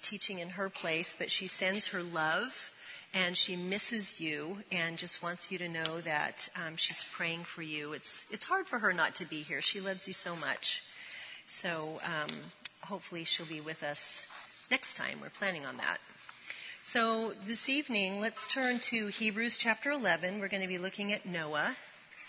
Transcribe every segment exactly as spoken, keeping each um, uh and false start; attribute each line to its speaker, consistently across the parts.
Speaker 1: teaching in her place, but she sends her love and she misses you and just wants you to know that um, she's praying for you. It's it's hard for her not to be here. She loves you so much. So um, hopefully she'll be with us next time. We're planning on that. So this evening, let's turn to Hebrews chapter eleven. We're going to be looking at Noah.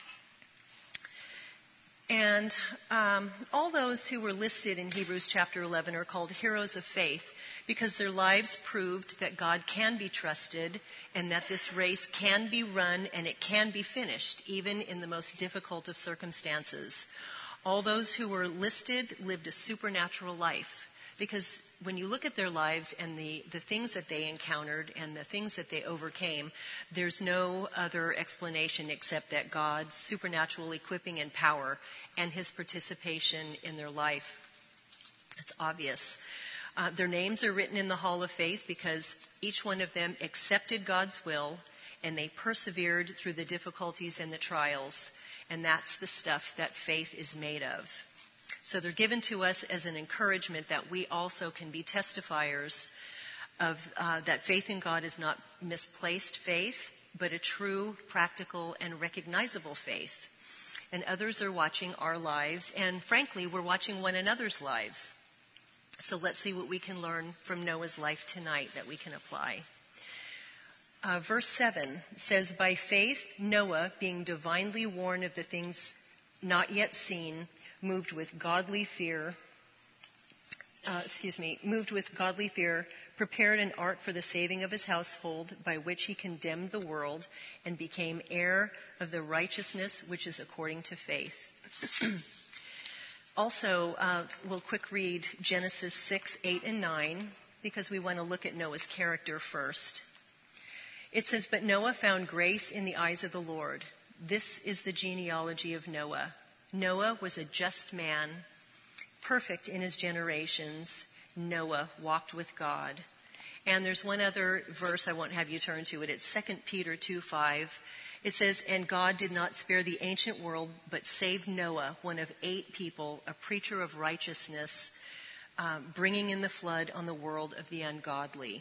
Speaker 1: And um, all those who were listed in Hebrews chapter eleven are called heroes of faith because their lives proved that God can be trusted and that this race can be run and it can be finished, even in the most difficult of circumstances. All those who were listed lived a supernatural life because when you look at their lives and the, the things that they encountered and the things that they overcame, there's no other explanation except that God's supernatural equipping and power and his participation in their life. It's obvious. Uh, their names are written in the Hall of Faith because each one of them accepted God's will and they persevered through the difficulties and the trials. And that's the stuff that faith is made of. So they're given to us as an encouragement that we also can be testifiers of uh, that faith in God is not misplaced faith, but a true, practical, and recognizable faith. And others are watching our lives, and frankly, we're watching one another's lives. So let's see what we can learn from Noah's life tonight that we can apply. Uh, verse seven says, "By faith, Noah, being divinely warned of the things not yet seen, moved with godly fear, uh, excuse me, moved with godly fear, prepared an ark for the saving of his household, by which he condemned the world and became heir of the righteousness which is according to faith." Also, uh, we'll quick read Genesis six, eight, and nine, because we want to look at Noah's character first. It says, "But Noah found grace in the eyes of the Lord. This is the genealogy of Noah. Noah was a just man, perfect in his generations. Noah walked with God." And there's one other verse I won't have you turn to it. It's Second Peter two, five. It says, "And God did not spare the ancient world, but saved Noah, one of eight people, a preacher of righteousness, uh, bringing in the flood on the world of the ungodly."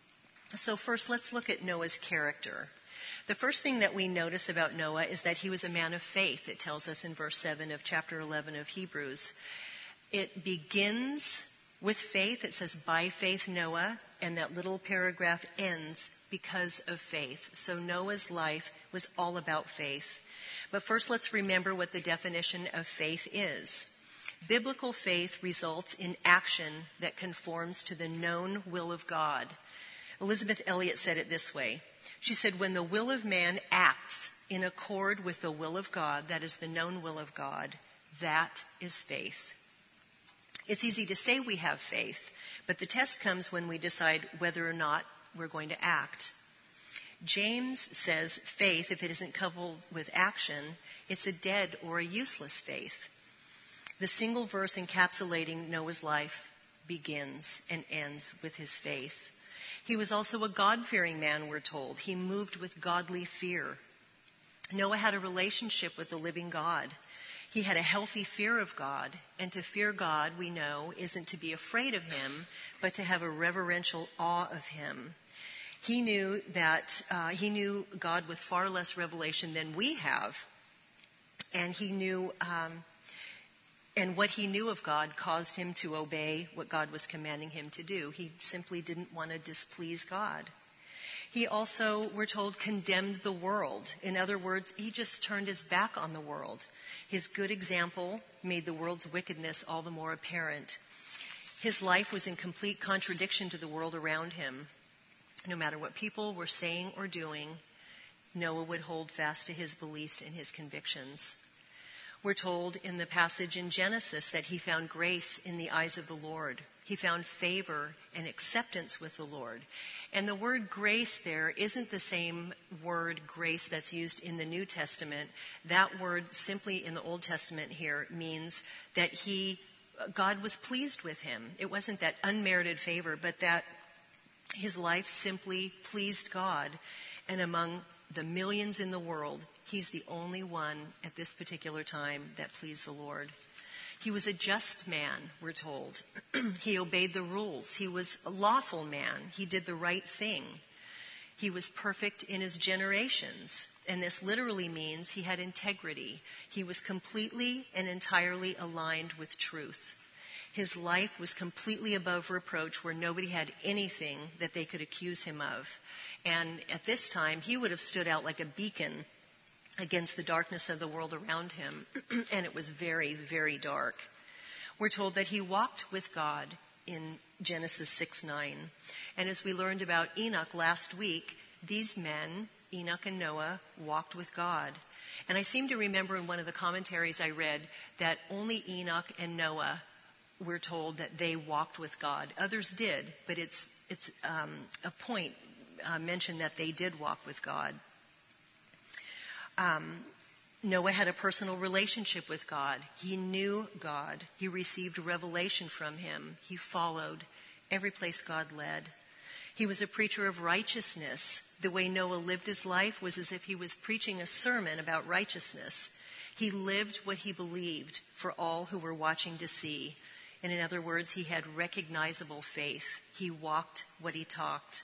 Speaker 1: So first, let's look at Noah's character. The first thing that we notice about Noah is that he was a man of faith. It tells us in verse seven of chapter eleven of Hebrews. It begins with faith. It says, "By faith Noah," and that little paragraph ends, "because of faith." So Noah's life was all about faith. But first, let's remember what the definition of faith is. Biblical faith results in action that conforms to the known will of God. Elizabeth Elliot said it this way. She said, "When the will of man acts in accord with the will of God, that is the known will of God, that is faith." It's easy to say we have faith, but the test comes when we decide whether or not we're going to act. James says faith, if it isn't coupled with action, it's a dead or a useless faith. The single verse encapsulating Noah's life begins and ends with his faith. He was also a God-fearing man, we're told. He moved with godly fear. Noah had a relationship with the living God. He had a healthy fear of God. And to fear God, we know, isn't to be afraid of him, but to have a reverential awe of him. He knew that uh, he knew God with far less revelation than we have. And he knew, um, and what he knew of God caused him to obey what God was commanding him to do. He simply didn't want to displease God. He also, we're told, condemned the world. In other words, he just turned his back on the world. His good example made the world's wickedness all the more apparent. His life was in complete contradiction to the world around him. No matter what people were saying or doing, Noah would hold fast to his beliefs and his convictions. We're told in the passage in Genesis that he found grace in the eyes of the Lord. He found favor and acceptance with the Lord. And the word grace there isn't the same word grace that's used in the New Testament. That word simply in the Old Testament here means that he, God was pleased with him. It wasn't that unmerited favor, but that his life simply pleased God. And among the millions in the world, he's the only one at this particular time that pleased the Lord. He was a just man, we're told. He obeyed the rules. He was a lawful man. He did the right thing. He was perfect in his generations. And this literally means he had integrity. He was completely and entirely aligned with truth. His life was completely above reproach, where nobody had anything that they could accuse him of. And at this time, he would have stood out like a beacon against the darkness of the world around him. And it was very, very dark. We're told that he walked with God in Genesis six nine. And as we learned about Enoch last week, these men, Enoch and Noah, walked with God. And I seem to remember in one of the commentaries I read that only Enoch and Noah were told that they walked with God. Others did, but it's it's um, a point uh, mentioned that they did walk with God. Um, Noah had a personal relationship with God. He knew God. He received revelation from him. He followed every place God led. He was a preacher of righteousness. The way Noah lived his life was as if he was preaching a sermon about righteousness. He lived what he believed for all who were watching to see. And in other words, he had recognizable faith. He walked what he talked.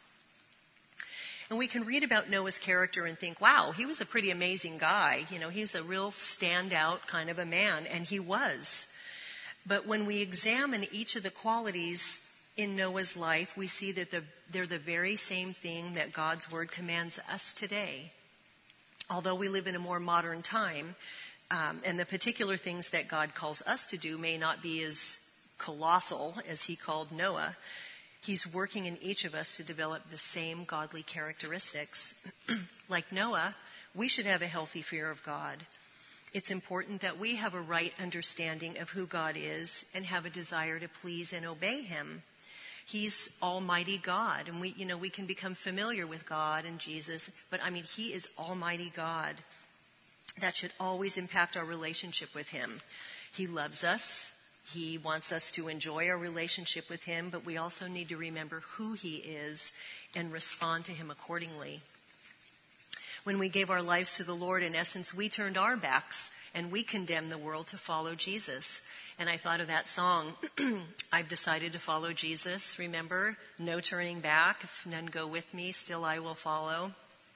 Speaker 1: And we can read about Noah's character and think, wow, he was a pretty amazing guy. You know, he's a real standout kind of a man, and he was. But when we examine each of the qualities in Noah's life, we see that the, they're the very same thing that God's word commands us today. Although we live in a more modern time, um, and the particular things that God calls us to do may not be as colossal as he called Noah, he's working in each of us to develop the same godly characteristics. Like Noah, we should have a healthy fear of God. It's important that we have a right understanding of who God is and have a desire to please and obey him. He's Almighty God, and we, you know, we can become familiar with God and Jesus, but I mean, he is Almighty God. That should always impact our relationship with him. He loves us. He wants us to enjoy our relationship with him, but we also need to remember who he is and respond to him accordingly. When we gave our lives to the Lord, in essence, we turned our backs and we condemned the world to follow Jesus. And I thought of that song, I've decided to follow Jesus. Remember, no turning back. If none go with me, still I will follow.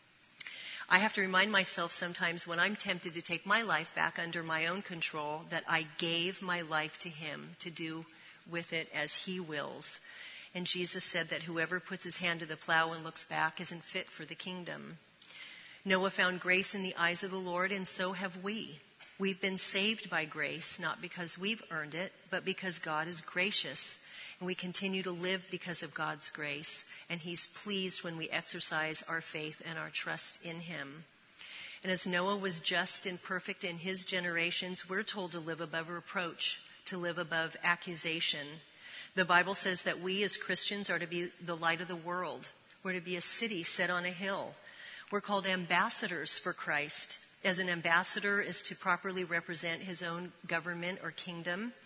Speaker 1: I have to remind myself sometimes when I'm tempted to take my life back under my own control that I gave my life to him to do with it as he wills. And Jesus said that whoever puts his hand to the plow and looks back isn't fit for the kingdom. Noah found grace in the eyes of the Lord, and so have we. We've been saved by grace, not because we've earned it, but because God is gracious. And we continue to live because of God's grace. And he's pleased when we exercise our faith and our trust in him. And as Noah was just and perfect in his generations, we're told to live above reproach, to live above accusation. The Bible says that we as Christians are to be the light of the world. We're to be a city set on a hill. We're called ambassadors for Christ. As an ambassador is to properly represent his own government or kingdom,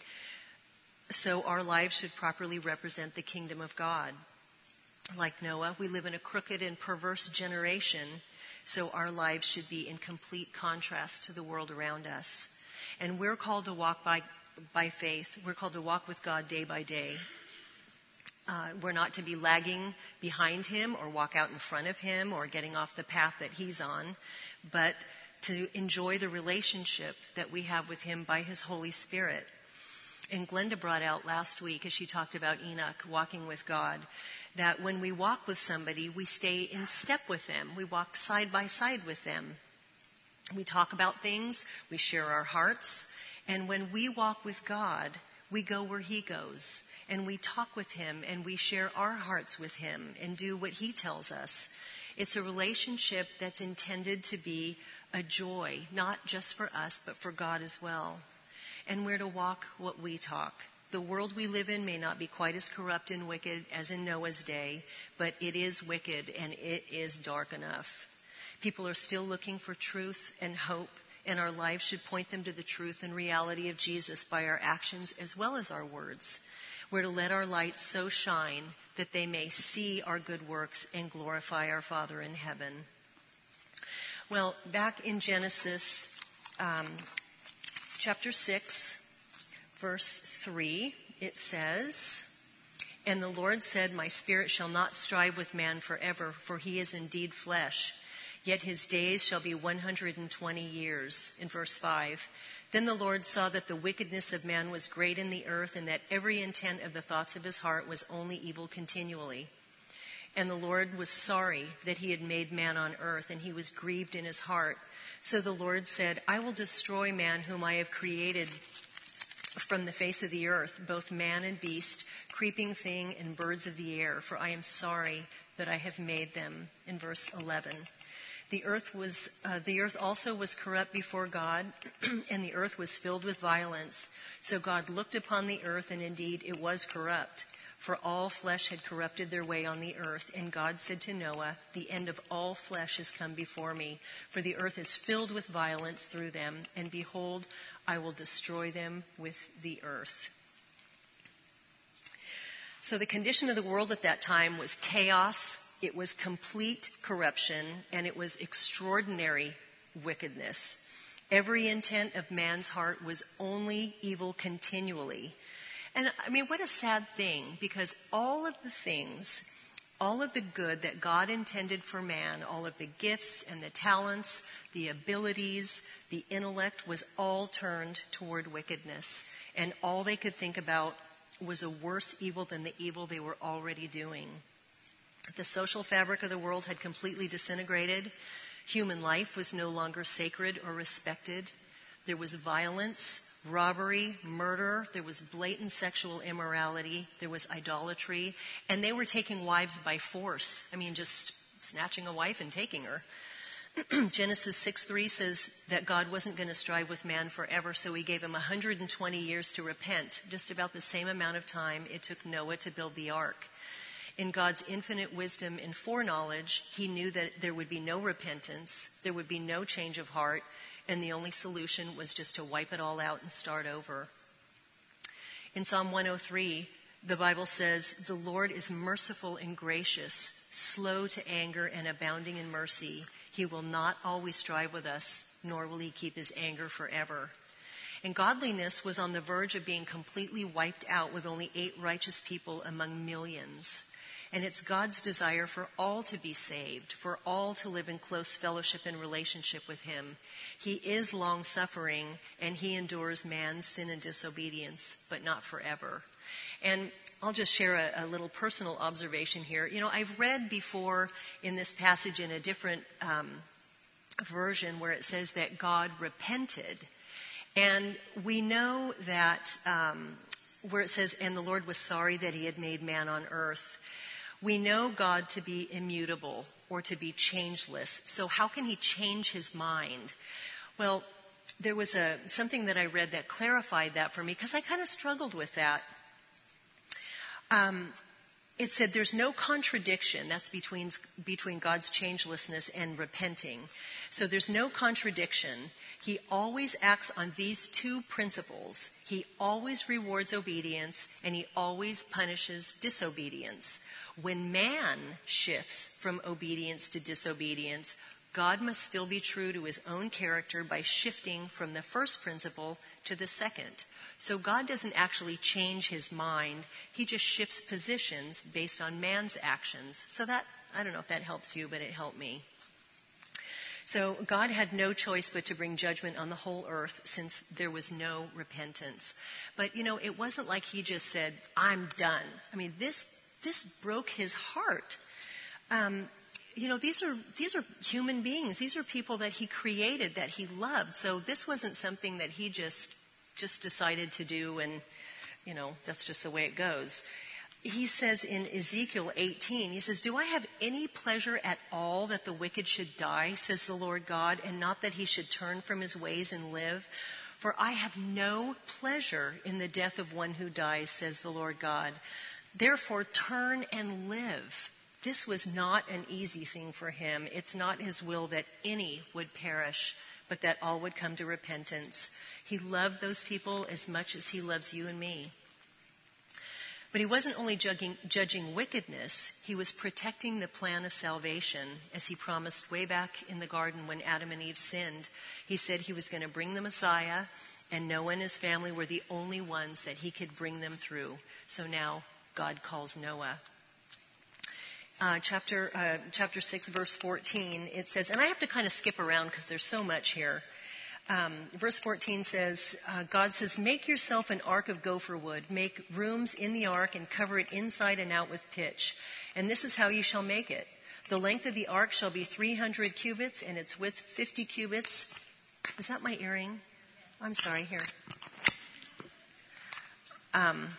Speaker 1: so our lives should properly represent the kingdom of God. Like Noah, we live in a crooked and perverse generation, so our lives should be in complete contrast to the world around us. And we're called to walk by, by faith. We're called to walk with God day by day. Uh, we're not to be lagging behind him or walk out in front of him or getting off the path that he's on, but to enjoy the relationship that we have with him by his Holy Spirit. And Glenda brought out last week, as she talked about Enoch walking with God, that when we walk with somebody, we stay in step with them. We walk side by side with them. We talk about things, we share our hearts, and when we walk with God, we go where he goes, and we talk with him, and we share our hearts with him, and do what he tells us. It's a relationship that's intended to be a joy, not just for us, but for God as well. And we're to walk what we talk. The world we live in may not be quite as corrupt and wicked as in Noah's day, but it is wicked and it is dark enough. People are still looking for truth and hope, and our lives should point them to the truth and reality of Jesus by our actions as well as our words. We're to let our light so shine that they may see our good works and glorify our Father in heaven. Well, back in Genesis um, chapter six, verse three, it says, "And the Lord said, my spirit shall not strive with man forever, for he is indeed flesh. Yet his days shall be one hundred twenty years." In verse five, "Then the Lord saw that the wickedness of man was great in the earth, and that every intent of the thoughts of his heart was only evil continually. And the Lord was sorry that he had made man on earth, and he was grieved in his heart. So the Lord said, I will destroy man whom I have created from the face of the earth, both man and beast, creeping thing and birds of the air, for I am sorry that I have made them." In verse eleven. The earth was, uh, the earth also was corrupt before God, and the earth was filled with violence. So God looked upon the earth, and indeed it was corrupt, for all flesh had corrupted their way on the earth. And God said to Noah, "The end of all flesh has come before me, for the earth is filled with violence through them, and behold, I will destroy them with the earth." So the condition of the world at that time was chaos. It was complete corruption, and it was extraordinary wickedness. Every intent of man's heart was only evil continually. And I mean, what a sad thing, because all of the things, all of the good that God intended for man, all of the gifts and the talents, the abilities, the intellect, was all turned toward wickedness. And all they could think about was a worse evil than the evil they were already doing. The social fabric of the world had completely disintegrated. Human life was no longer sacred or respected. There was violence, robbery, murder. There was blatant sexual immorality. There was idolatry. And they were taking wives by force. I mean, just snatching a wife and taking her. Genesis six three says that God wasn't going to strive with man forever, so he gave him one hundred twenty years to repent, just about the same amount of time it took Noah to build the ark. In God's infinite wisdom and foreknowledge, he knew that there would be no repentance, there would be no change of heart, and the only solution was just to wipe it all out and start over. In Psalm one oh three, the Bible says, "The Lord is merciful and gracious, slow to anger and abounding in mercy. He will not always strive with us, nor will he keep his anger forever." And godliness was on the verge of being completely wiped out with only eight righteous people among millions. And it's God's desire for all to be saved, for all to live in close fellowship and relationship with him. He is long-suffering, and he endures man's sin and disobedience, but not forever. And I'll just share a, a little personal observation here. You know, I've read before in this passage in a different um, version where it says that God repented. And we know that um, where it says, "And the Lord was sorry that he had made man on earth," we know God to be immutable or to be changeless. So how can he change his mind? Well, there was a something that I read that clarified that for me, because I kind of struggled with that. Um, it said there's no contradiction. That's between, between God's changelessness and repenting. So there's no contradiction. He always acts on these two principles. He always rewards obedience, and he always punishes disobedience. When man shifts from obedience to disobedience, God must still be true to his own character by shifting from the first principle to the second. So God doesn't actually change his mind. He just shifts positions based on man's actions. So that, I don't know if that helps you, but it helped me. So God had no choice but to bring judgment on the whole earth, since there was no repentance. But, you know, it wasn't like he just said, "I'm done." I mean, this this broke his heart. Um, you know, these are these are human beings. These are people that he created, that he loved. So this wasn't something that he just just decided to do, and, you know, that's just the way it goes. He says in Ezekiel eighteen, he says, "Do I have any pleasure at all that the wicked should die, says the Lord God, and not that he should turn from his ways and live? For I have no pleasure in the death of one who dies, says the Lord God. Therefore, turn and live." This was not an easy thing for him. It's not his will that any would perish, but that all would come to repentance. He loved those people as much as he loves you and me. But he wasn't only judging, judging wickedness, he was protecting the plan of salvation, as he promised way back in the garden when Adam and Eve sinned. He said he was going to bring the Messiah, And Noah and his family were the only ones that he could bring them through. So now God calls Noah. Uh, chapter uh, chapter six, verse fourteen, it says, and I have to kind of skip around because there's so much here. Um, verse fourteen says, uh, God says, make yourself an ark of gopher wood. Make rooms in the ark and cover it inside and out with pitch. And this is how you shall make it. The length of the ark shall be three hundred cubits, and its width fifty cubits. Is that my earring? I'm sorry, here. Um,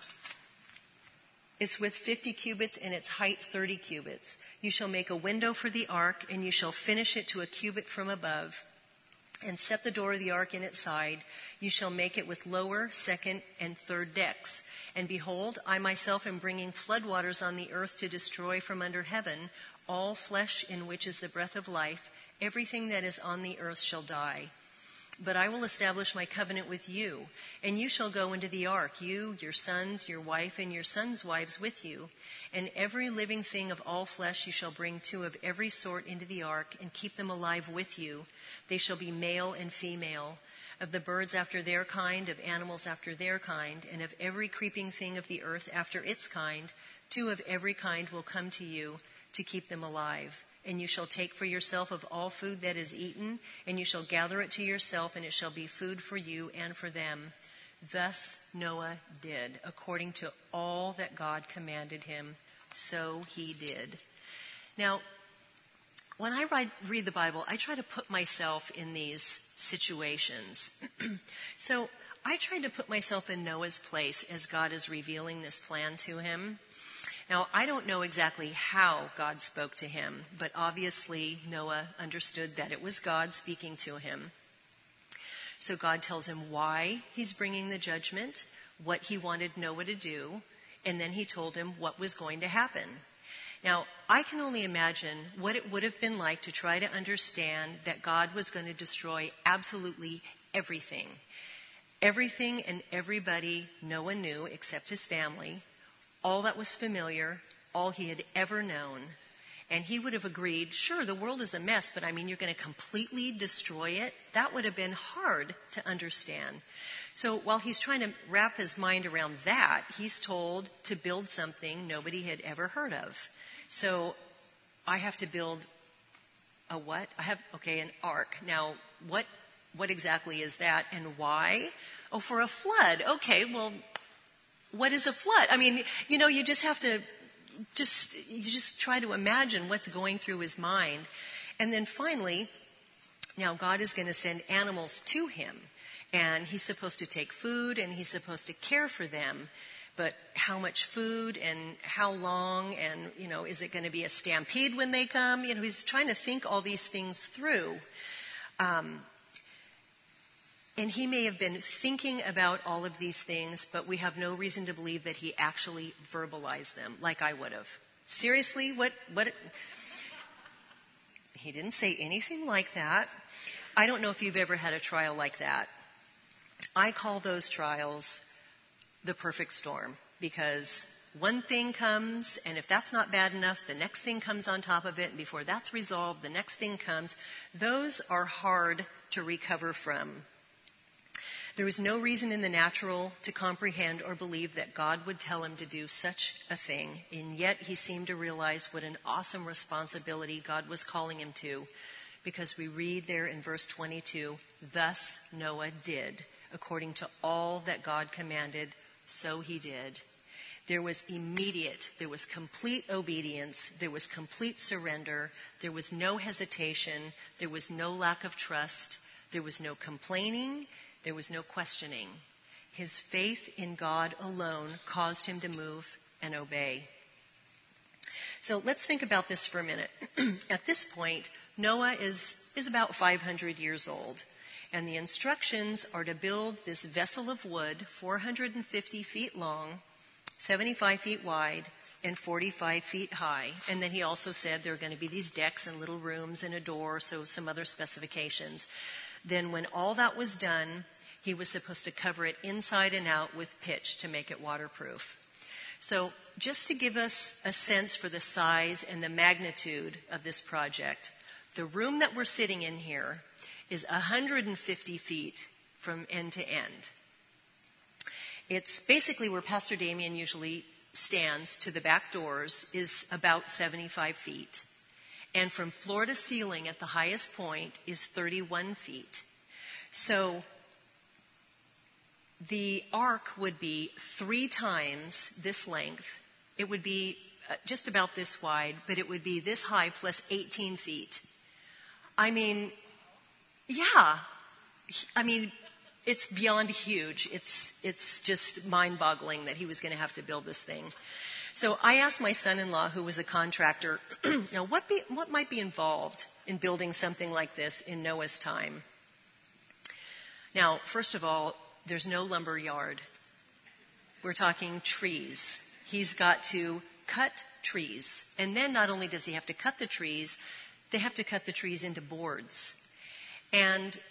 Speaker 1: it's with fifty cubits and its height thirty cubits. You shall make a window for the ark, and you shall finish it to a cubit from above, and set the door of the ark in its side. You shall make it with lower, second, and third decks. And behold, I myself am bringing floodwaters on the earth to destroy from under heaven all flesh in which is the breath of life. Everything that is on the earth shall die. But I will establish my covenant with you, and you shall go into the ark, you, your sons, your wife, and your sons' wives with you. And every living thing of all flesh you shall bring two of every sort into the ark, and keep them alive with you. They shall be male and female, of the birds after their kind, of animals after their kind, and of every creeping thing of the earth after its kind. Two of every kind will come to you to keep them alive. And you shall take for yourself of all food that is eaten, and you shall gather it to yourself, and it shall be food for you and for them. Thus Noah did, according to all that God commanded him, so he did. Now, when I read, read the Bible, I try to put myself in these situations. So I tried to put myself in Noah's place as God is revealing this plan to him. Now, I don't know exactly how God spoke to him, but obviously Noah understood that it was God speaking to him. So God tells him why he's bringing the judgment, what he wanted Noah to do, and then he told him what was going to happen. Now, I can only imagine what it would have been like to try to understand that God was going to destroy absolutely everything. Everything and everybody Noah knew except his family. All that was familiar, all he had ever known. And he would have agreed, sure, the world is a mess, but I mean, you're going to completely destroy it? That would have been hard to understand. So while he's trying to wrap his mind around that, he's told to build something nobody had ever heard of. So I have to build a what? I have, okay, an ark. Now, what, what exactly is that and why? Oh, for a flood. Okay, well, what is a flood? I mean, you know, you just have to just, you just try to imagine what's going through his mind. And then finally, now God is going to send animals to him. And he's supposed to take food and he's supposed to care for them. But how much food and how long and, you know, is it going to be a stampede when they come? You know, he's trying to think all these things through. Um, And he may have been thinking about all of these things, but we have no reason to believe that he actually verbalized them like I would have. Seriously, what, what? He didn't say anything like that. I don't know if you've ever had a trial like that. I call those trials the perfect storm because one thing comes, and if that's not bad enough, the next thing comes on top of it, and before that's resolved, the next thing comes. Those are hard to recover from. There was no reason in the natural to comprehend or believe that God would tell him to do such a thing, and yet he seemed to realize what an awesome responsibility God was calling him to, because we read there in verse twenty-two, thus Noah did, according to all that God commanded, so he did. There was immediate, there was complete obedience, there was complete surrender, there was no hesitation, there was no lack of trust, there was no complaining, there was no questioning. His faith in God alone caused him to move and obey. So let's think about this for a minute. At this point, Noah is, is about five hundred years old, and the instructions are to build this vessel of wood four hundred fifty feet long, seventy-five feet wide, and forty-five feet high. And then he also said there are going to be these decks and little rooms and a door, so some other specifications. Then when all that was done, he was supposed to cover it inside and out with pitch to make it waterproof. So just to give us a sense for the size and the magnitude of this project, the room that we're sitting in here is one hundred fifty feet from end to end. It's basically where Pastor Damien usually stands to the back doors is about seventy-five feet. And from floor to ceiling at the highest point is thirty-one feet. So the ark would be three times this length. It would be just about this wide, but it would be this high plus eighteen feet. I mean, yeah. I mean, it's beyond huge. It's it's just mind-boggling that he was going to have to build this thing. So I asked my son-in-law, who was a contractor, you know, what be, what might be involved in building something like this in Noah's time? Now, first of all, there's no lumber yard. We're talking trees. He's got to cut trees. And then not only does he have to cut the trees, they have to cut the trees into boards. And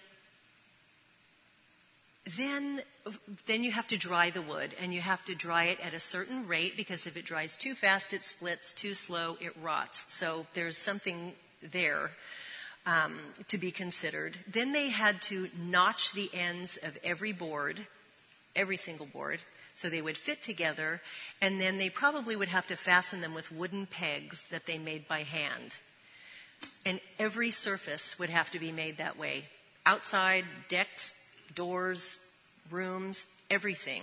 Speaker 1: then then you have to dry the wood, and you have to dry it at a certain rate, because if it dries too fast, it splits, too slow, it rots. So there's something there um, to be considered. Then they had to notch the ends of every board, every single board, so they would fit together, and then they probably would have to fasten them with wooden pegs that they made by hand. And every surface would have to be made that way. Outside, decks, doors, rooms, everything.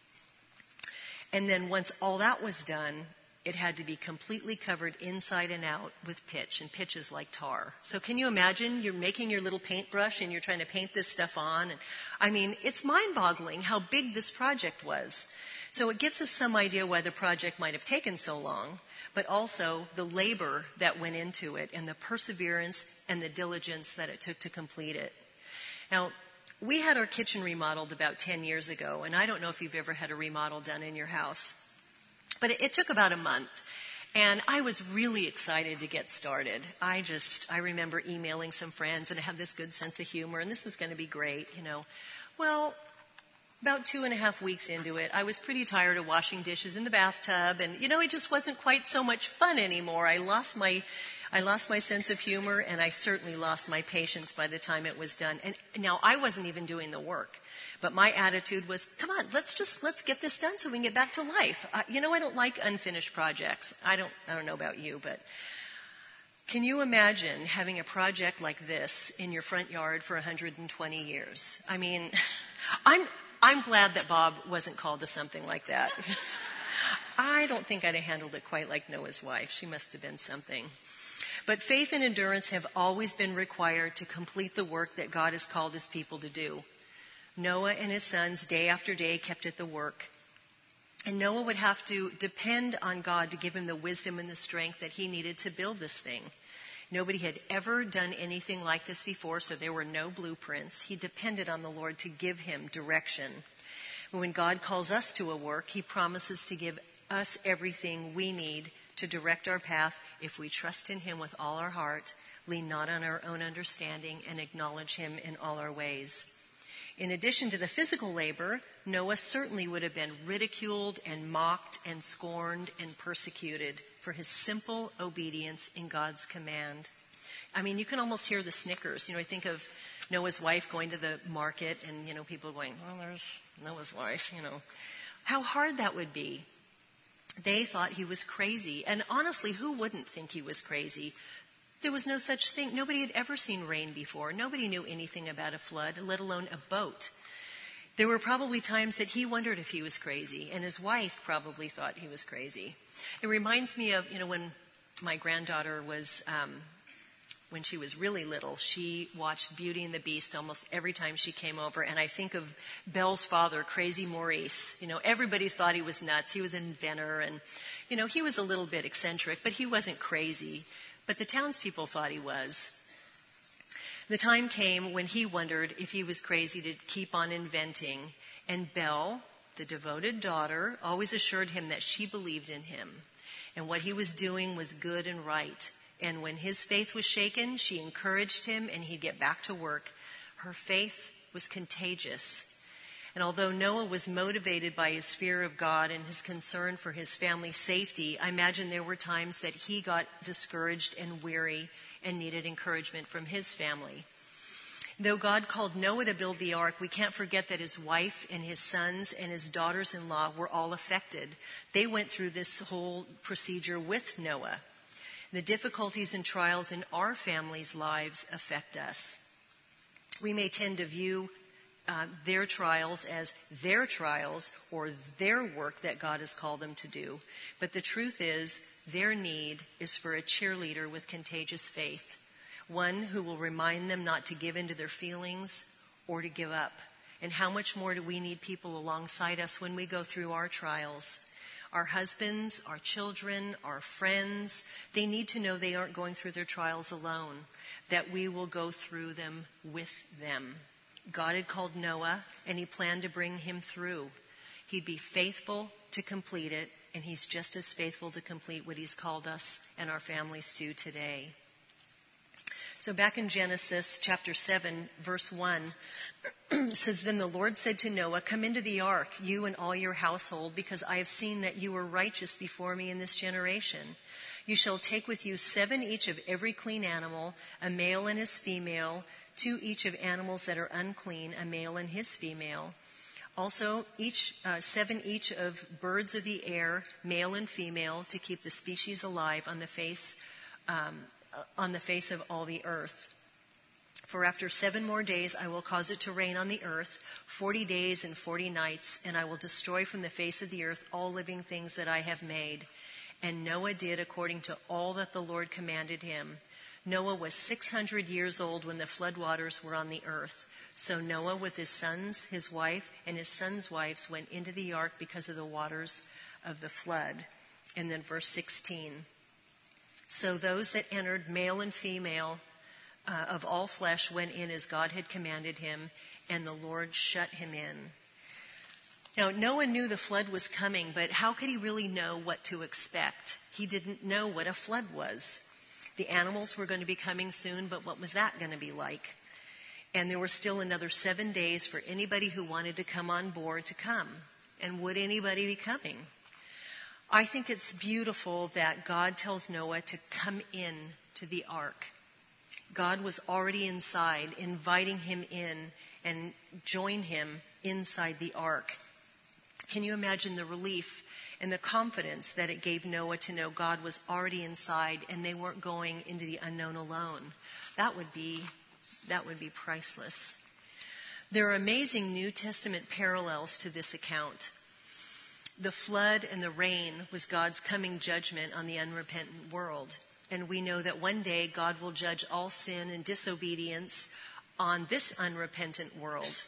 Speaker 1: And then once all that was done, it had to be completely covered inside and out with pitch, and pitch is like tar. So can you imagine you're making your little paintbrush and you're trying to paint this stuff on? And I mean, it's mind-boggling how big this project was. So it gives us some idea why the project might have taken so long, but also the labor that went into it and the perseverance and the diligence that it took to complete it. Now, we had our kitchen remodeled about ten years ago, and I don't know if you've ever had a remodel done in your house. But it, it took about a month, and I was really excited to get started. I just, I remember emailing some friends, and I had this good sense of humor, and this was going to be great, you know. Well, about two and a half weeks into it, I was pretty tired of washing dishes in the bathtub, and, you know, it just wasn't quite so much fun anymore. I lost my... I lost my sense of humor, and I certainly lost my patience by the time it was done. And now I wasn't even doing the work, but my attitude was, come on, let's just, let's get this done so we can get back to life. Uh, you know, I don't like unfinished projects. I don't, I don't know about you, but can you imagine having a project like this in your front yard for one hundred twenty years? I mean, I'm, I'm glad that Bob wasn't called to something like that. I don't think I'd have handled it quite like Noah's wife. She must have been something. But faith and endurance have always been required to complete the work that God has called his people to do. Noah and his sons, day after day, kept at the work. And Noah would have to depend on God to give him the wisdom and the strength that he needed to build this thing. Nobody had ever done anything like this before, so there were no blueprints. He depended on the Lord to give him direction. When God calls us to a work, he promises to give us everything we need to direct our path if we trust in him with all our heart, lean not on our own understanding, and acknowledge him in all our ways. In addition to the physical labor, Noah certainly would have been ridiculed and mocked and scorned and persecuted for his simple obedience in God's command. I mean, you can almost hear the snickers. You know, I think of Noah's wife going to the market and, you know, people going, well, there's Noah's wife, you know. How hard that would be. They thought he was crazy. And honestly, who wouldn't think he was crazy? There was no such thing. Nobody had ever seen rain before. Nobody knew anything about a flood, let alone a boat. There were probably times that he wondered if he was crazy, and his wife probably thought he was crazy. It reminds me of, you know, when my granddaughter was, um, when she was really little, she watched Beauty and the Beast almost every time she came over. And I think of Belle's father, Crazy Maurice. You know, everybody thought he was nuts. He was an inventor, and, you know, he was a little bit eccentric, but he wasn't crazy. But the townspeople thought he was. The time came when he wondered if he was crazy to keep on inventing. And Belle, the devoted daughter, always assured him that she believed in him. And what he was doing was good and right. And when his faith was shaken, she encouraged him and he'd get back to work. Her faith was contagious. And although Noah was motivated by his fear of God and his concern for his family's safety, I imagine there were times that he got discouraged and weary and needed encouragement from his family. Though God called Noah to build the ark, we can't forget that his wife and his sons and his daughters-in-law were all affected. They went through this whole procedure with Noah. The difficulties and trials in our families' lives affect us. We may tend to view uh, their trials as their trials or their work that God has called them to do. But the truth is, their need is for a cheerleader with contagious faith. One who will remind them not to give in to their feelings or to give up. And how much more do we need people alongside us when we go through our trials? Our husbands, our children, our friends, they need to know they aren't going through their trials alone, that we will go through them with them. God had called Noah, and he planned to bring him through. He'd be faithful to complete it, and he's just as faithful to complete what he's called us and our families to today. So back in Genesis chapter seven, verse one, it says, Then the Lord said to Noah, Come into the ark, you and all your household, because I have seen that you are righteous before me in this generation. You shall take with you seven each of every clean animal, a male and his female, two each of animals that are unclean, a male and his female. Also, each uh, seven each of birds of the air, male and female, to keep the species alive on the face um, on the face of all the earth. For after seven more days I will cause it to rain on the earth, forty days and forty nights, and I will destroy from the face of the earth all living things that I have made. And Noah did according to all that the Lord commanded him. Noah was six hundred years old when the flood waters were on the earth. So Noah with his sons, his wife, and his sons' wives went into the ark because of the waters of the flood. And then verse sixteen. So those that entered, male and female, uh, of all flesh, went in as God had commanded him, and the Lord shut him in. Now, Noah knew the flood was coming, but how could he really know what to expect? He didn't know what a flood was. The animals were going to be coming soon, but what was that going to be like? And there were still another seven days for anybody who wanted to come on board to come. And would anybody be coming? I think it's beautiful that God tells Noah to come in to the ark. God was already inside, inviting him in and join him inside the ark. Can you imagine the relief and the confidence that it gave Noah to know God was already inside and they weren't going into the unknown alone? That would be, that would be priceless. There are amazing New Testament parallels to this account. The flood and the rain was God's coming judgment on the unrepentant world. And we know that one day God will judge all sin and disobedience on this unrepentant world.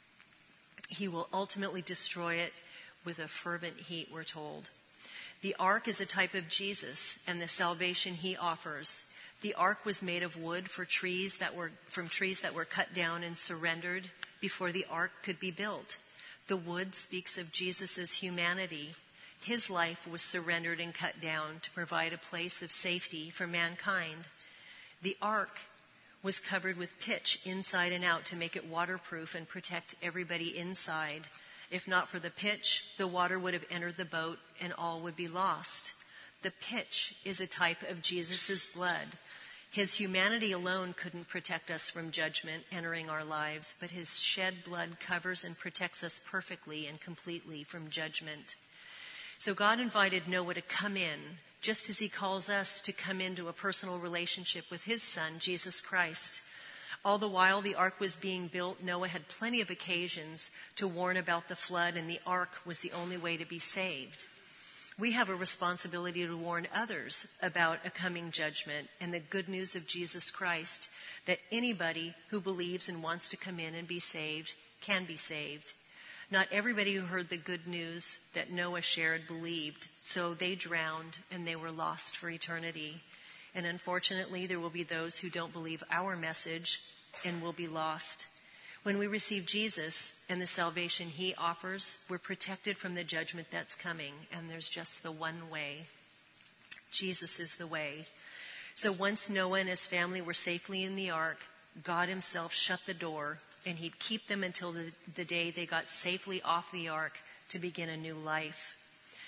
Speaker 1: He will ultimately destroy it with a fervent heat, we're told. The ark is a type of Jesus and the salvation he offers. The ark was made of wood for trees that were from trees that were cut down and surrendered before the ark could be built. The wood speaks of Jesus' humanity. His life was surrendered and cut down to provide a place of safety for mankind. The ark was covered with pitch inside and out to make it waterproof and protect everybody inside. If not for the pitch, the water would have entered the boat and all would be lost. The pitch is a type of Jesus' blood. His humanity alone couldn't protect us from judgment entering our lives, but his shed blood covers and protects us perfectly and completely from judgment. So God invited Noah to come in, just as he calls us to come into a personal relationship with his son, Jesus Christ. All the while the ark was being built, Noah had plenty of occasions to warn about the flood, and the ark was the only way to be saved. We have a responsibility to warn others about a coming judgment and the good news of Jesus Christ, that anybody who believes and wants to come in and be saved can be saved. Not everybody who heard the good news that Noah shared believed, so they drowned and they were lost for eternity. And unfortunately, there will be those who don't believe our message and will be lost. When we receive Jesus and the salvation he offers, we're protected from the judgment that's coming, and there's just the one way. Jesus is the way. So once Noah and his family were safely in the ark, God himself shut the door, and he'd keep them until the, the day they got safely off the ark to begin a new life.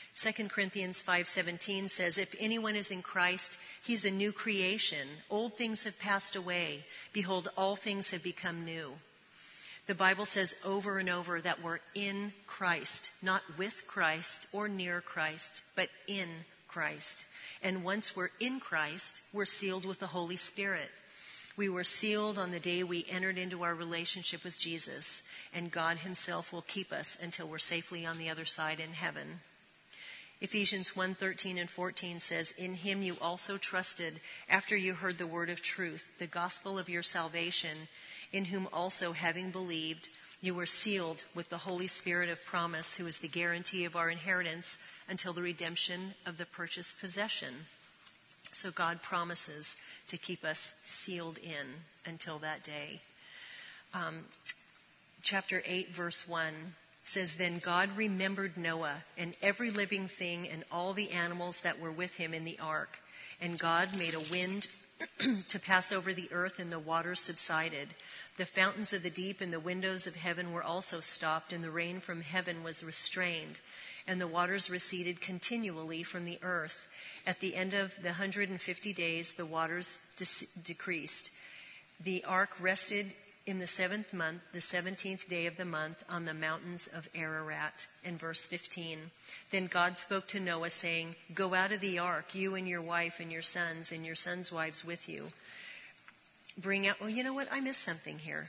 Speaker 1: Second Corinthians five seventeen says, if anyone is in Christ, he's a new creation. Old things have passed away. Behold, all things have become new. The Bible says over and over that we're in Christ, not with Christ or near Christ, but in Christ. And once we're in Christ, we're sealed with the Holy Spirit. We were sealed on the day we entered into our relationship with Jesus, and God himself will keep us until we're safely on the other side in heaven. Ephesians one thirteen and fourteen says, in him you also trusted after you heard the word of truth, the gospel of your salvation, in whom also, having believed, you were sealed with the Holy Spirit of promise, who is the guarantee of our inheritance until the redemption of the purchased possession. So God promises to keep us sealed in until that day. Um, chapter eight, verse one says, then God remembered Noah and every living thing and all the animals that were with him in the ark. And God made a wind to pass over the earth, and the waters subsided. The fountains of the deep and the windows of heaven were also stopped, and the rain from heaven was restrained, and the waters receded continually from the earth. At the end of the one hundred fifty days, the waters de- decreased. The ark rested in the seventh month, the seventeenth day of the month, on the mountains of Ararat. In verse fifteen, then God spoke to Noah, saying, go out of the ark, you and your wife and your sons and your sons' wives with you. Bring out, oh, you know what? I missed something here.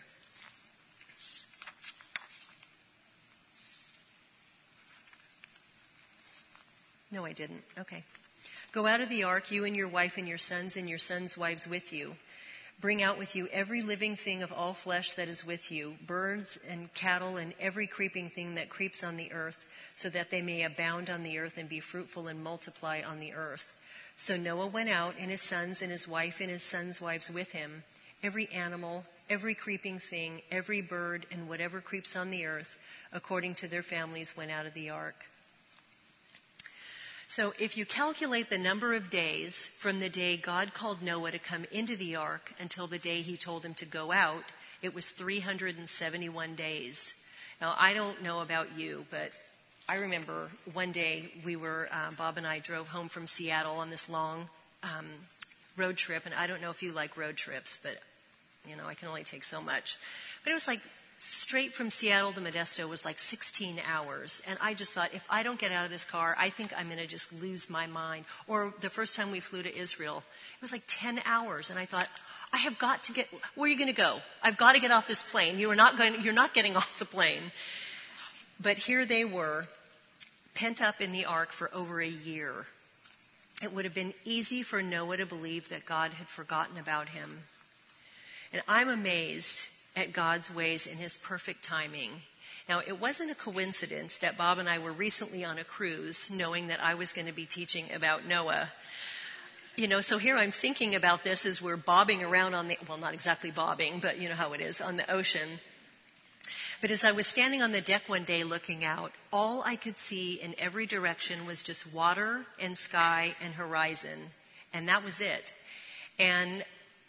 Speaker 1: No, I didn't. Okay. Go out of the ark, you and your wife and your sons and your sons' wives with you. Bring out with you every living thing of all flesh that is with you, birds and cattle and every creeping thing that creeps on the earth, so that they may abound on the earth and be fruitful and multiply on the earth. So Noah went out, and his sons and his wife and his sons' wives with him. Every animal, every creeping thing, every bird, and whatever creeps on the earth, according to their families, went out of the ark. So if you calculate the number of days from the day God called Noah to come into the ark until the day he told him to go out, it was three hundred seventy-one days. Now, I don't know about you, but I remember one day we were, uh, Bob and I drove home from Seattle on this long um, road trip, and I don't know if you like road trips, but, you know, I can only take so much. But it was like straight from Seattle to Modesto was like sixteen hours. And I just thought, if I don't get out of this car, I think I'm going to just lose my mind. Or the first time we flew to Israel, it was like ten hours. And I thought, I have got to get, where are you going to go? I've got to get off this plane. You are not going, you're not getting off the plane. But here they were, pent up in the ark for over a year. It would have been easy for Noah to believe that God had forgotten about him. And I'm amazed at God's ways and his perfect timing. Now, it wasn't a coincidence that Bob and I were recently on a cruise, knowing that I was going to be teaching about Noah. You know, so here I'm thinking about this as we're bobbing around on the, well, not exactly bobbing, but you know how it is, on the ocean. But as I was standing on the deck one day looking out, all I could see in every direction was just water and sky and horizon. And that was it. And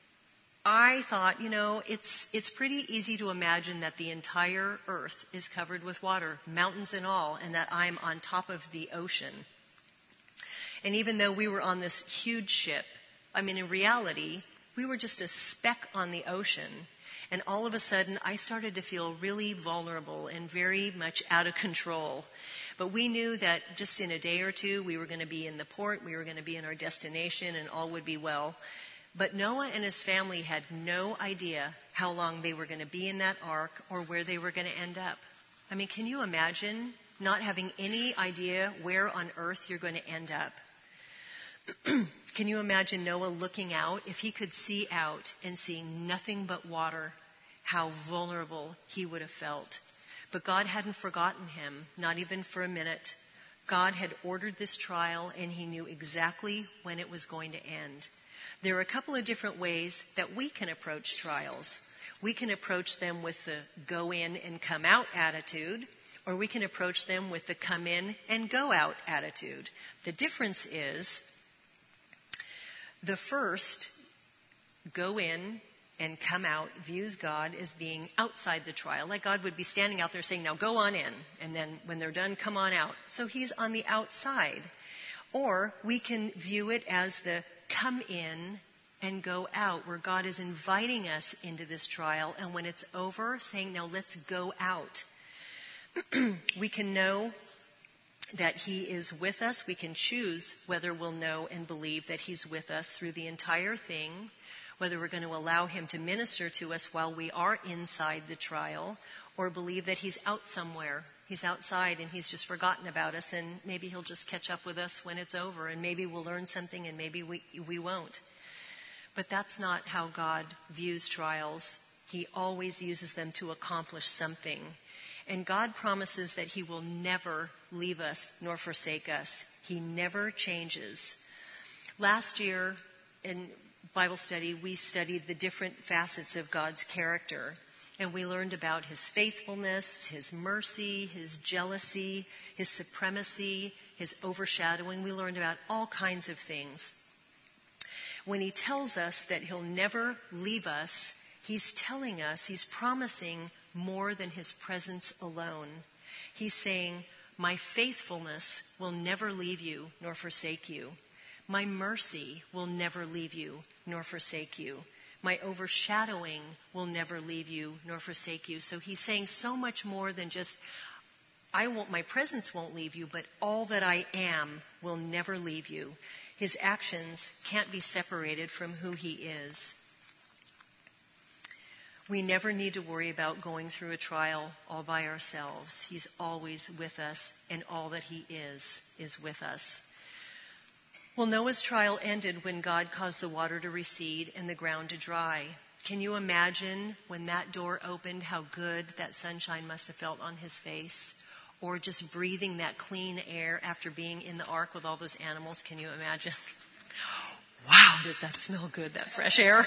Speaker 1: I thought, you know, it's it's pretty easy to imagine that the entire earth is covered with water, mountains and all, and that I'm on top of the ocean. And even though we were on this huge ship, I mean, in reality, we were just a speck on the ocean. And all of a sudden, I started to feel really vulnerable and very much out of control. But we knew that just in a day or two, we were going to be in the port, we were going to be in our destination, and all would be well. But Noah and his family had no idea how long they were going to be in that ark or where they were going to end up. I mean, can you imagine not having any idea where on earth you're going to end up? Can you imagine Noah looking out? If he could see out and seeing nothing but water, how vulnerable he would have felt. But God hadn't forgotten him, not even for a minute. God had ordered this trial, and he knew exactly when it was going to end. There are a couple of different ways that we can approach trials. We can approach them with the go in and come out attitude, or we can approach them with the come in and go out attitude. The difference is the first, go in and come out views God as being outside the trial, like God would be standing out there saying, now go on in, and then when they're done, come on out. So he's on the outside. Or we can view it as the come in and go out, where God is inviting us into this trial, and when it's over, saying, now let's go out. We can know that he is with us. We can choose whether we'll know and believe that he's with us through the entire thing, whether we're going to allow him to minister to us while we are inside the trial, or believe that he's out somewhere. He's outside and he's just forgotten about us, and maybe he'll just catch up with us when it's over, and maybe we'll learn something and maybe we, we won't. But that's not how God views trials. He always uses them to accomplish something. And God promises that he will never leave us nor forsake us. He never changes. Last year in Bible study, we studied the different facets of God's character. And we learned about his faithfulness, his mercy, his jealousy, his supremacy, his overshadowing. We learned about all kinds of things. When he tells us that he'll never leave us, he's telling us, he's promising more than his presence alone. He's saying, my faithfulness will never leave you nor forsake you. My mercy will never leave you nor forsake you. My overshadowing will never leave you nor forsake you. So he's saying so much more than just, I won't, my presence won't leave you, but all that I am will never leave you. His actions can't be separated from who he is. We never need to worry about going through a trial all by ourselves. He's always with us, and all that he is, is with us. Well, Noah's trial ended when God caused the water to recede and the ground to dry. Can you imagine when that door opened how good that sunshine must have felt on his face? Or just breathing that clean air after being in the ark with all those animals? Can you imagine? Wow, does that smell good, that fresh air?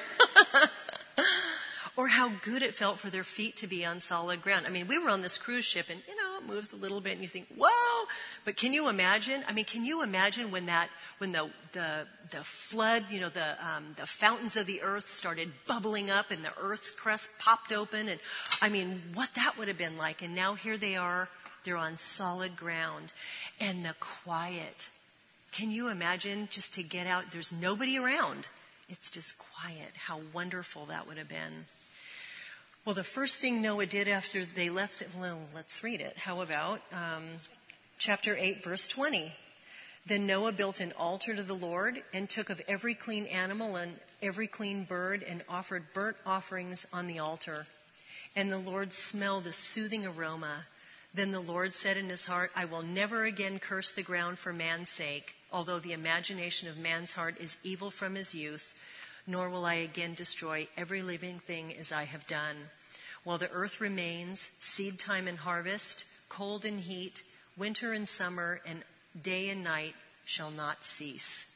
Speaker 1: Or how good it felt for their feet to be on solid ground. I mean, we were on this cruise ship and, you know, it moves a little bit and you think, whoa. But can you imagine? I mean, can you imagine when that, when the, the, the flood, you know, the, um, the fountains of the earth started bubbling up and the earth's crust popped open? And I mean, what that would have been like. And now here they are, they're on solid ground. And the quiet. Can you imagine just to get out? There's nobody around. It's just quiet. How wonderful that would have been. Well, the first thing Noah did after they left, well, let's read it. How about um, chapter eight, verse twenty? Then Noah built an altar to the Lord and took of every clean animal and every clean bird and offered burnt offerings on the altar. And the Lord smelled a soothing aroma. Then the Lord said in his heart, I will never again curse the ground for man's sake, although the imagination of man's heart is evil from his youth, nor will I again destroy every living thing as I have done. While the earth remains, seed time and harvest, cold and heat, winter and summer, and day and night shall not cease.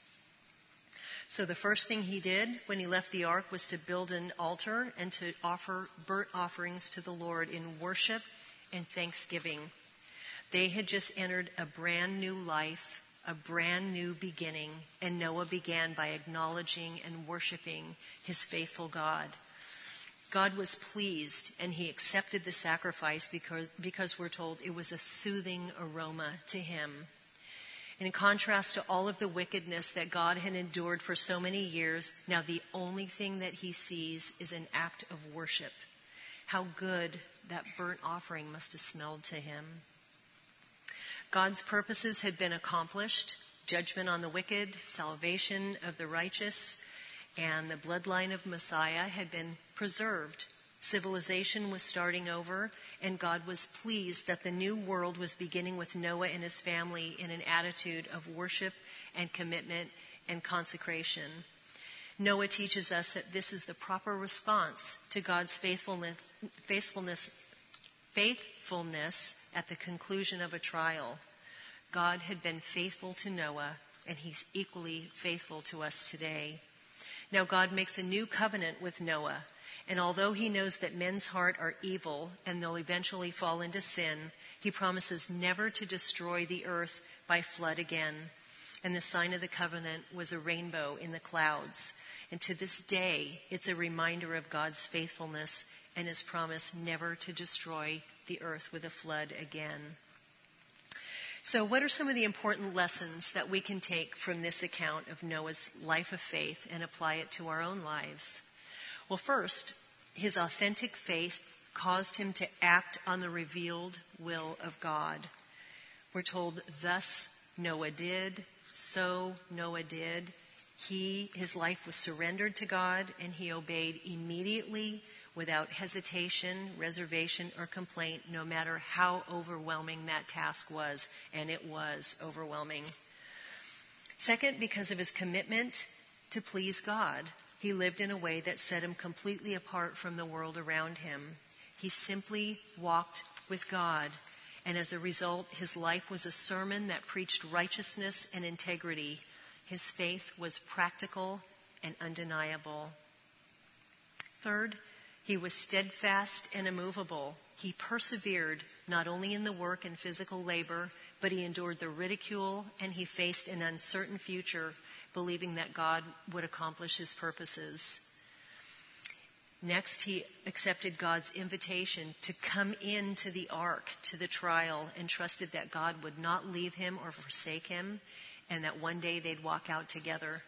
Speaker 1: So the first thing he did when he left the ark was to build an altar and to offer burnt offerings to the Lord in worship and thanksgiving. They had just entered a brand new life, a brand new beginning, and Noah began by acknowledging and worshiping his faithful God. God was pleased, and he accepted the sacrifice because, because we're told it was a soothing aroma to him. In contrast to all of the wickedness that God had endured for so many years, now the only thing that he sees is an act of worship. How good that burnt offering must have smelled to him. God's purposes had been accomplished, judgment on the wicked, salvation of the righteous, and the bloodline of Messiah had been preserved. Civilization was starting over, and God was pleased that the new world was beginning with Noah and his family in an attitude of worship and commitment and consecration. Noah teaches us that this is the proper response to God's faithfulness, faithfulness, faithfulness at the conclusion of a trial. God had been faithful to Noah, and he's equally faithful to us today. Now God makes a new covenant with Noah, and although he knows that men's heart are evil and they'll eventually fall into sin, he promises never to destroy the earth by flood again. And the sign of the covenant was a rainbow in the clouds. And to this day, it's a reminder of God's faithfulness and his promise never to destroy the earth with a flood again. So what are some of the important lessons that we can take from this account of Noah's life of faith and apply it to our own lives? Well, first, his authentic faith caused him to act on the revealed will of God. We're told, thus Noah did, so Noah did. He, his life was surrendered to God, and he obeyed immediately without hesitation, reservation, or complaint, no matter how overwhelming that task was, and it was overwhelming. Second, because of his commitment to please God, he lived in a way that set him completely apart from the world around him. He simply walked with God, and as a result, his life was a sermon that preached righteousness and integrity. His faith was practical and undeniable. Third, he was steadfast and immovable. He persevered not only in the work and physical labor, but he endured the ridicule and he faced an uncertain future, believing that God would accomplish his purposes. Next, he accepted God's invitation to come into the ark, to the trial, and trusted that God would not leave him or forsake him, and that one day they'd walk out together.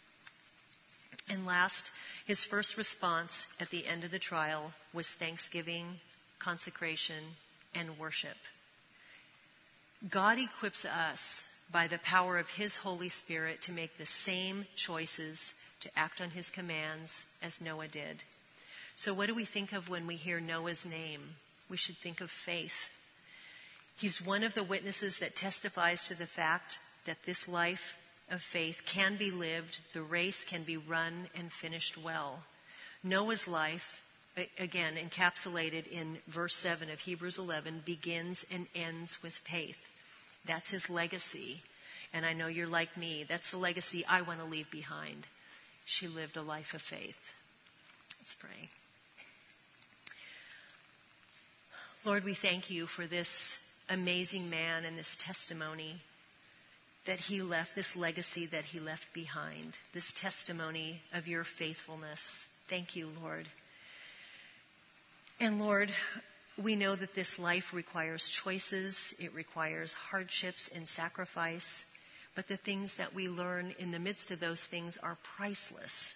Speaker 1: And last, his first response at the end of the trial was thanksgiving, consecration, and worship. God equips us by the power of his Holy Spirit to make the same choices to act on his commands as Noah did. So what do we think of when we hear Noah's name? We should think of faith. He's one of the witnesses that testifies to the fact that this life of faith can be lived, the race can be run and finished well. Noah's life, again encapsulated in verse seven of Hebrews eleven, begins and ends with faith. That's his legacy. And I know you're like me. That's the legacy I want to leave behind. She lived a life of faith. Let's pray. Lord, we thank you for this amazing man and this testimony that he left, this legacy that he left behind, this testimony of your faithfulness. Thank you, Lord. And Lord, we know that this life requires choices, it requires hardships and sacrifice, but the things that we learn in the midst of those things are priceless.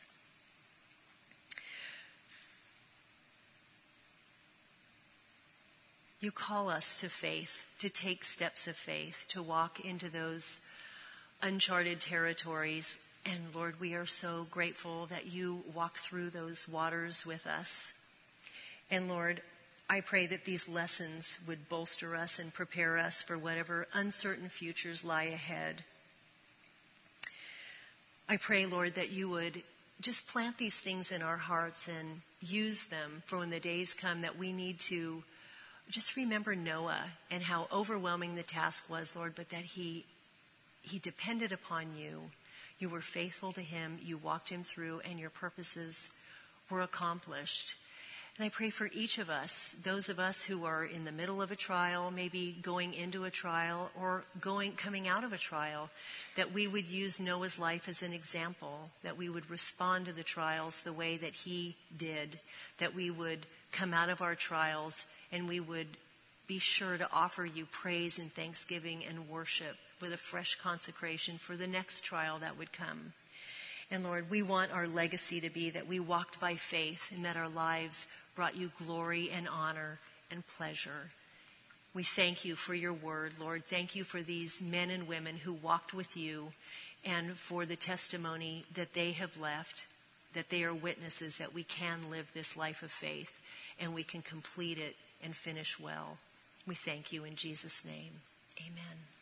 Speaker 1: You call us to faith, to take steps of faith, to walk into those uncharted territories. And Lord, we are so grateful that you walk through those waters with us. And Lord, I pray that these lessons would bolster us and prepare us for whatever uncertain futures lie ahead. I pray, Lord, that you would just plant these things in our hearts and use them for when the days come that we need to just remember Noah and how overwhelming the task was, Lord, but that he he depended upon you. You were faithful to him. You walked him through, and your purposes were accomplished. And I pray for each of us, those of us who are in the middle of a trial, maybe going into a trial or going coming out of a trial, that we would use Noah's life as an example, that we would respond to the trials the way that he did, that we would come out of our trials and we would be sure to offer you praise and thanksgiving and worship with a fresh consecration for the next trial that would come. And Lord, we want our legacy to be that we walked by faith and that our lives brought you glory and honor and pleasure. We thank you for your word, Lord. Thank you for these men and women who walked with you and for the testimony that they have left, that they are witnesses that we can live this life of faith and we can complete it and finish well. We thank you in Jesus' name. Amen.